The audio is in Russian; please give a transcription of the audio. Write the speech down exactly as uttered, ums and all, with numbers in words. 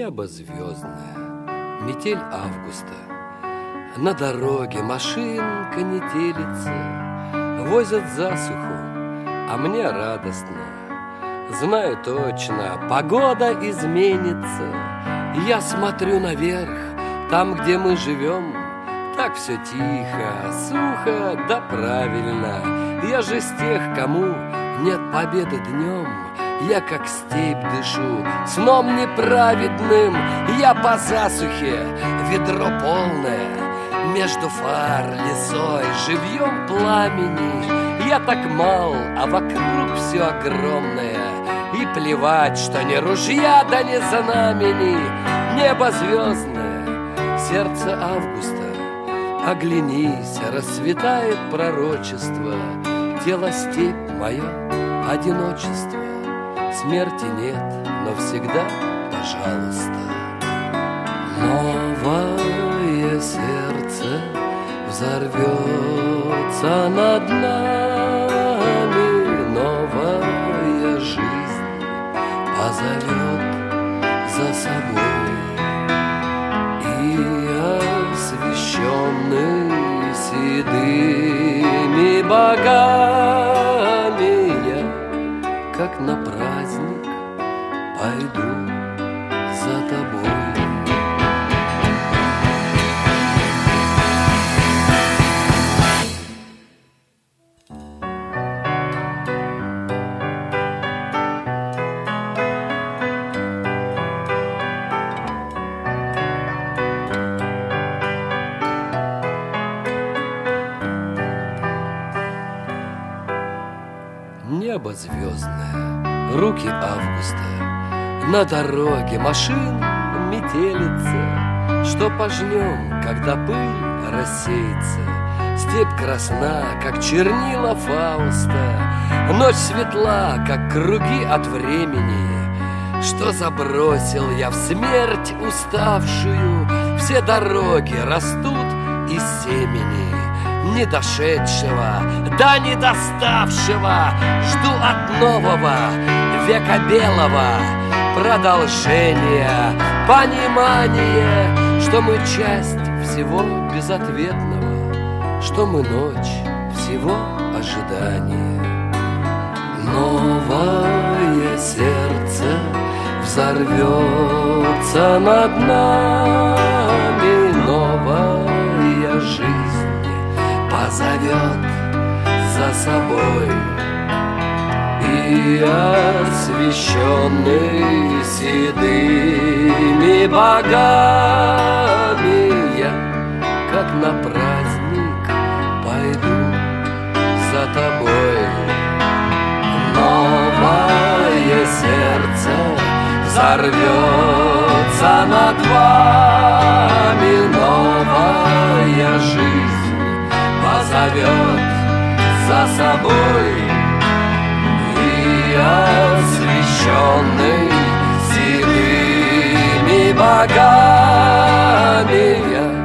Небо звездное, метель августа. На дороге машинка не телится, возят засуху, а мне радостно. Знаю точно, погода изменится. Я смотрю наверх, там, где мы живем. Так все тихо, сухо, да правильно. Я же с тех, кому нет победы днем. Я как степь дышу, сном неправедным. Я по засухе, ведро полное, между фар, лесой, живьем пламени. Я так мал, а вокруг все огромное. И плевать, что ни ружья, да ни знамени. Небо звездное, сердце августа. Оглянись, расцветает пророчество. Тело степь мое, одиночество. Смерти нет, но всегда, пожалуйста. Новое сердце взорвется над нами. Новая жизнь позовет за собой. И освещенный седыми богами я, как на праздник, пойду за тобой. Небо звездное, руки августа. На дороге машин метелица. Что пожнем, когда пыль рассеется? Степь красна, как чернила Фауста. Ночь светла, как круги от времени. Что забросил я в смерть уставшую? Все дороги растут из семени. Не дошедшего, да не доставшего. Жду от нового века белого продолжения, понимание, что мы часть всего безответного, что мы ночь всего ожидания. Новое сердце взорвется над нами. Новая жизнь позовет за собой. И освещенный седыми богами я, как на праздник, пойду за тобой. Новое сердце взорвется над вами. Новая жизнь позовет за собой. И освещенный седыми богами я,